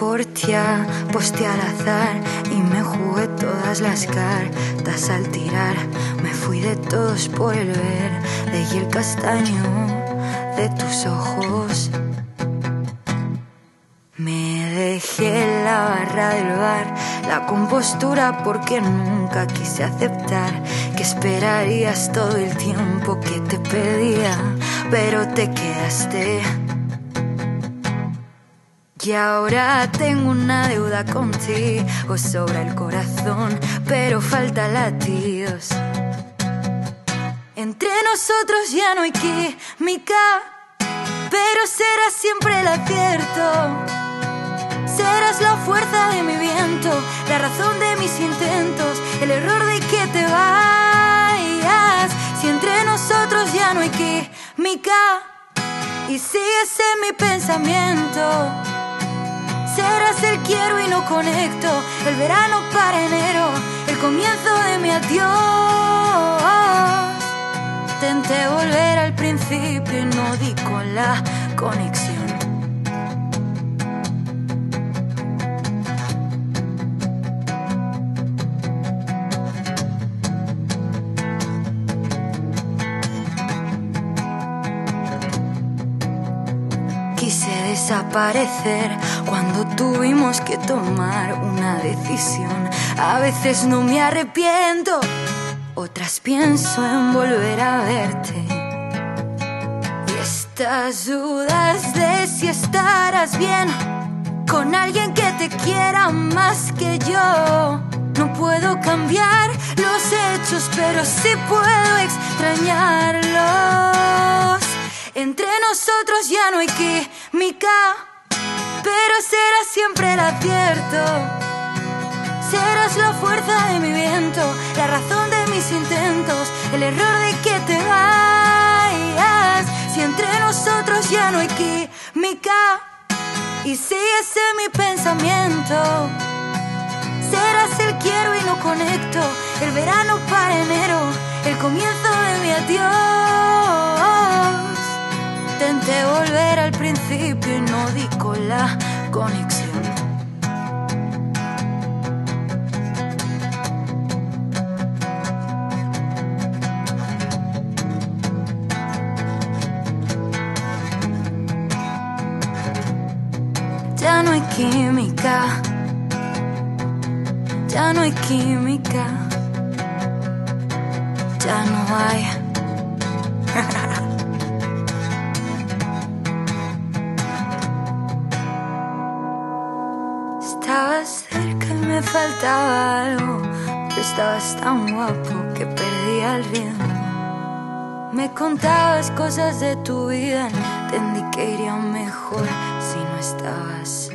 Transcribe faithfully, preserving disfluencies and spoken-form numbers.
por ti aposté al azar y me jugué todas las cartas al tirar. Me fui de todos por el verde y el castaño de tus ojos. Me dejé en la barra del bar la compostura porque nunca quise aceptar que esperarías todo el tiempo que te pedía, pero te quedaste. Y ahora tengo una deuda contigo, sobra el corazón, pero falta latidos. Entre nosotros ya no hay química, pero serás siempre el acierto. Serás la fuerza de mi viento, la razón de mis intentos, el error de que te vayas. Si entre nosotros ya no hay química y sigues en mi pensamiento, serás el quiero y no conecto, el verano para enero, el comienzo de mi adiós. Intenté volver al principio y no di con la conexión. Quise desaparecer cuando tuvimos que tomar una decisión. A veces no me arrepiento, otras pienso en volver a verte. Y estas dudas de si estarás bien con alguien que te quiera más que yo. No puedo cambiar los hechos, pero sí puedo extrañarlos. Entre nosotros ya no hay química, pero serás siempre el acierto. Serás la fuerza de mi viento, la razón de mis intentos, el error de que te vayas. Si entre nosotros ya no hay química y sigues en mi pensamiento, serás el quiero y no conecto, el verano para enero, el comienzo de mi adiós. Intenté volver al principio y no di con la conexión. Ya no hay química, ya no hay química, ya no hay. Estabas cerca y me faltaba algo, pero estabas tan guapo que perdía el ritmo. Me contabas cosas de tu vida, entendí que iría mejor si no estabas.